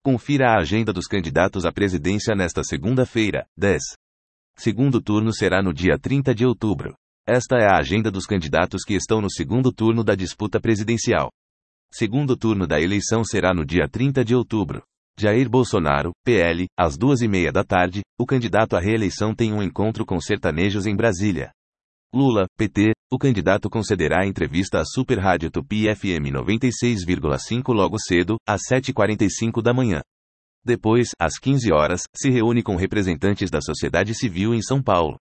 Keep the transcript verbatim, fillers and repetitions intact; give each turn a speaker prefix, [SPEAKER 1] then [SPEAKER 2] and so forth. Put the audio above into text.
[SPEAKER 1] Confira a agenda dos candidatos à presidência nesta segunda-feira, dez. Segundo turno será no dia trinta de outubro. Esta é a agenda dos candidatos que estão no segundo turno da disputa presidencial. Segundo turno da eleição será no dia trinta de outubro. Jair Bolsonaro, P L, às duas e meia da tarde, o candidato à reeleição tem um encontro com sertanejos em Brasília. Lula, P T, o candidato concederá entrevista à Super Rádio Tupi F M noventa e seis vírgula cinco logo cedo, às sete e quarenta e cinco da manhã. Depois, às quinze horas, se reúne com representantes da sociedade civil em São Paulo.